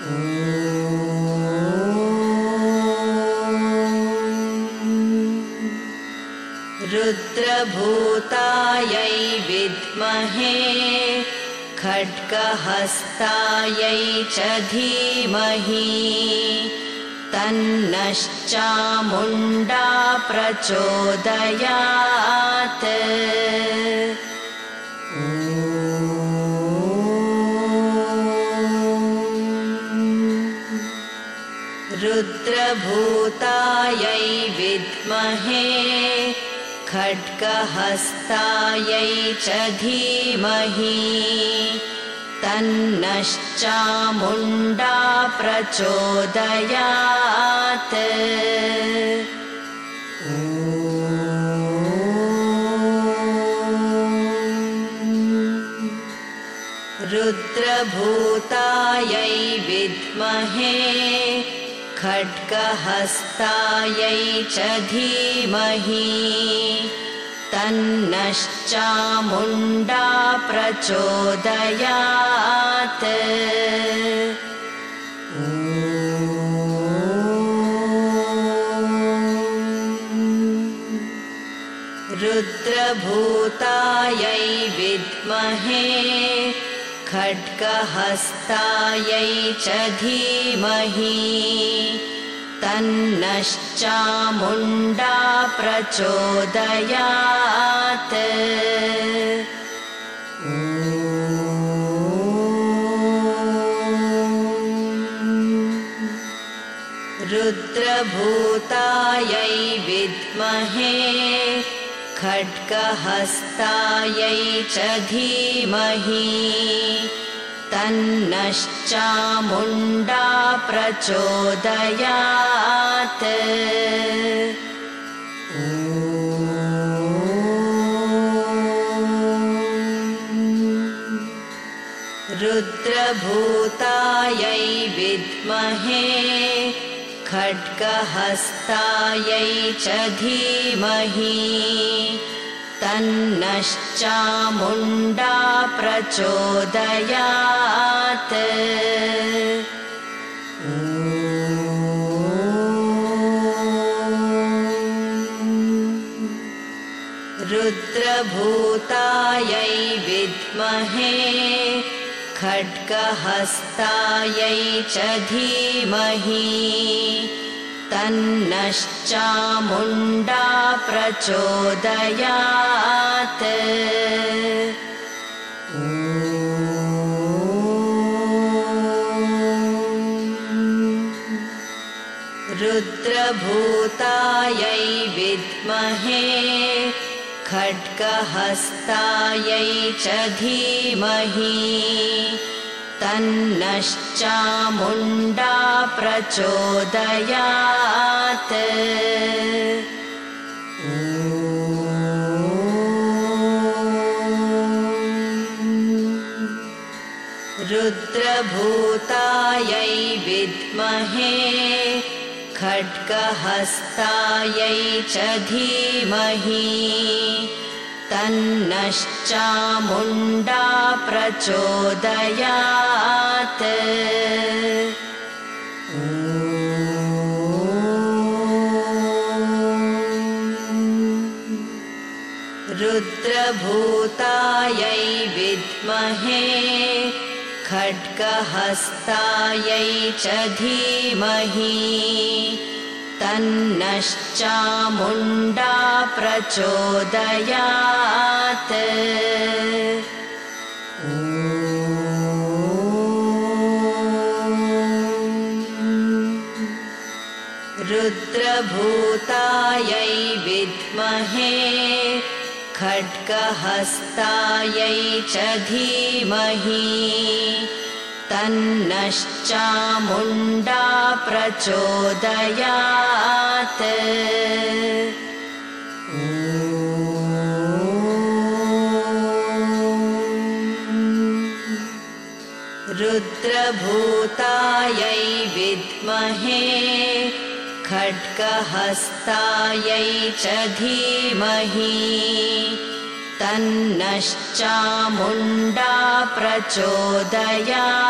रुद्रभूतायै विद्महे खड्गहस्तायै च धीमहि तन्नश्चामुण्डा प्रचोदयात्। रुद्रभूतायै विद्महे खड्गहस्तायै च धीमहि तन्नश्चामुण्डा प्रचोदयात्। रुद्रभूतायै विद्महे खड्गहस्तायै च धीमहि तन्नश्चामुण्डा प्रचोदयात्। रुद्रभूतायै विद्महे खड्गहस्तायै च धीमहि तन्नश्चामुण्डा प्रचोदयात्। रुद्रभूतायै विद्महे खड्गहस्तायै च धीमहि तन्नश्चामुण्डा प्रचोदयात्। रुद्रभूतायै विद्महे खड्गहस्तायै च धीमहि तन्नश्चामुण्डा प्रचोदयात्। रुद्रभूतायै विद्महे खड्गहस्तायै च धीमहि तन्नश्चामुण्डा प्रचोदयात्। रुद्रभूतायै विद्महे खड्गहस्तायै च धीमहि तन्नश्चामुण्डा प्रचोदयात्। रुद्रभूतायै विद्महे खड्गहस्तायै च धीमहि तन्नश्चामुण्डा प्रचोदयात्। रुद्रभूतायै विद्महे खड्गहस्तायै च धीमहि तन्नश्चामुण्डा प्रचोदयात्। रुद्रभूतायै विद्महे खड्गहस्तायै च धीमहि तन्नश्चामुण्डा प्रचोदयात्। रुद्रभूतायै विद्महे खड्गहस्तायै च धीमहि तन्नश्चामुण्डा प्रचोदयात्।